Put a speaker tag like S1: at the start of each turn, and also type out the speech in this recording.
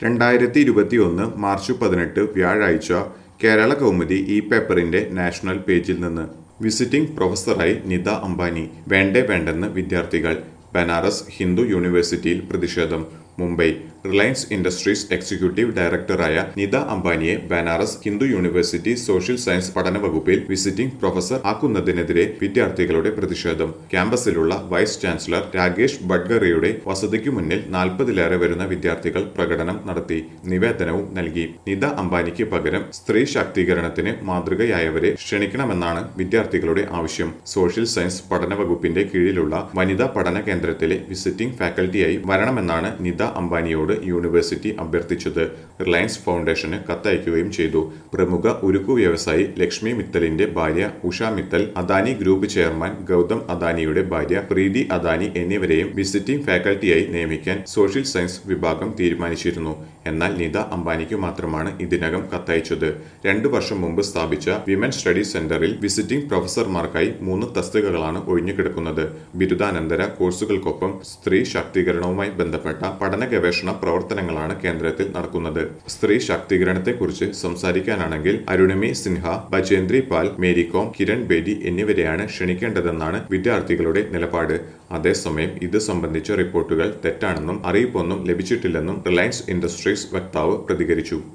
S1: 2021 March 18 വ്യാഴാഴ്ച കേരള കൗമുദി ഈ പേപ്പറിന്റെ നാഷണൽ പേജിൽ നിന്ന് വിസിറ്റിംഗ് പ്രൊഫസറായി നിത അംബാനി വേണ്ടേ വേണ്ടെന്ന് വിദ്യാർത്ഥികൾ ബനാറസ് ഹിന്ദു യൂണിവേഴ്സിറ്റിയിൽ പ്രതിഷേധം മുംബൈ റിലയൻസ് ഇൻഡസ്ട്രീസ് എക്സിക്യൂട്ടീവ് ഡയറക്ടറായ നിത അംബാനിയെ Banaras Hindu university social science പഠന വകുപ്പിൽ വിസിറ്റിംഗ് പ്രൊഫസർ ആക്കുന്നതിനെതിരെ വിദ്യാർത്ഥികളുടെ പ്രതിഷേധം ക്യാമ്പസിലുള്ള വൈസ് ചാൻസലർ രാകേഷ് ബഡ്ഗറിയുടെ വസതിക്കു മുന്നിൽ 40-ലേറെ വരുന്ന വിദ്യാർത്ഥികൾ പ്രകടനം നടത്തി നിവേദനവും നൽകി നിത അംബാനിക്ക് പകരം സ്ത്രീ ശാക്തീകരണത്തിന് മാതൃകയായവരെ ക്ഷണിക്കണമെന്നാണ് വിദ്യാർത്ഥികളുടെ ആവശ്യം സോഷ്യൽ സയൻസ് പഠന വകുപ്പിന്റെ കീഴിലുള്ള വനിതാ പഠന കേന്ദ്രത്തിലെ വിസിറ്റിംഗ് ഫാക്കൽറ്റിയായി വരണമെന്നാണ് നിത അംബാനിയോട് യൂണിവേഴ്സിറ്റി അഭ്യർത്ഥിച്ചത് റിലയൻസ് ഫൗണ്ടേഷന് കത്തയക്കുകയും ചെയ്തു പ്രമുഖ ഉരുക്കു വ്യവസായി ലക്ഷ്മി മിത്തലിന്റെ ഭാര്യ ഉഷ മിത്തൽ അദാനി ഗ്രൂപ്പ് ചെയർമാൻ ഗൗതം അദാനിയുടെ ഭാര്യ പ്രീതി അദാനി എന്നിവരെയും വിസിറ്റിംഗ് ഫാക്കൽറ്റിയായി നിയമിക്കാൻ സോഷ്യൽ സയൻസ് വിഭാഗം തീരുമാനിച്ചിരുന്നു എന്നാൽ നിത അംബാനിക്ക് മാത്രമാണ് ഇതിനകം കത്തയച്ചത് 2 വർഷം മുമ്പ് സ്ഥാപിച്ച വിമൻ സ്റ്റഡി സെന്ററിൽ വിസിറ്റിംഗ് പ്രൊഫസർമാർക്കായി 3 തസ്തികകളാണ് ഒഴിഞ്ഞുകിടക്കുന്നത് ബിരുദാനന്തര കോഴ്സുകൾക്കൊപ്പം സ്ത്രീ ശാക്തീകരണവുമായി ബന്ധപ്പെട്ട പഠന ഗവേഷണ പ്രവർത്തനങ്ങളാണ് കേന്ദ്രത്തിൽ നടക്കുന്നത് സ്ത്രീ ശാക്തീകരണത്തെക്കുറിച്ച് സംസാരിക്കാനാണെങ്കിൽ അരുണിമി സിൻഹ ബജേന്ദ്രി പാൽ മേരികോം കിരൺ ബേദി എന്നിവരെയാണ് ക്ഷണിക്കേണ്ടതെന്നാണ് വിദ്യാർത്ഥികളുടെ നിലപാട് അതേസമയം ഇത് സംബന്ധിച്ച റിപ്പോർട്ടുകൾ തെറ്റാണെന്നും അറിയിപ്പൊന്നും ലഭിച്ചിട്ടില്ലെന്നും റിലയൻസ് ഇൻഡസ്ട്രീസ് വക്താവ് പ്രതികരിച്ചു